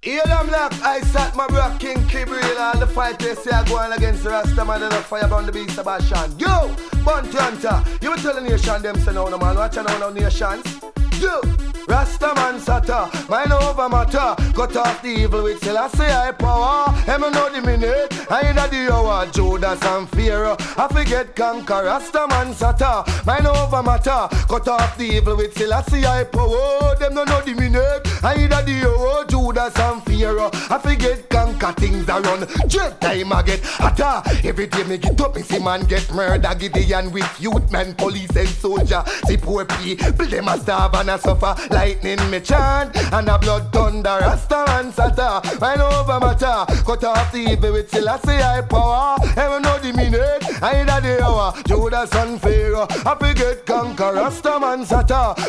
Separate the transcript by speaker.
Speaker 1: Hear them lock, I sat my bro King Kibril. All the fight they say I go on against the Rastaman and the fire on the beast of Bashan. Yo, Bounty Hunter, you will tell the nation them say no man, watch out now nations. Yo, Rastaman Sata, mine over matter. Cut off the evil with Selassie I power. Him know the minute, I ain't the hour. Judas and Pharaoh, I forget conquer. Rastaman Sata, mine over matter. Cut off the evil with Selassie I power. Them no know the minute, I ain't the hour. Judas and Pharaoh, I forget conquer. Things are run, jet time I get hotter. Every day me get up, me see man get murder. Gideon with youth men, police and soldier. See poor people, them a starve and a suffer. Lightning me chant and a blood thunder. Rasta and Sata, mine over matter. Cut off the evil with Selassie I power. Ever know the minute, I ain't the hour. Judas and Pharaoh, I forget conquer. Rasta man Sata.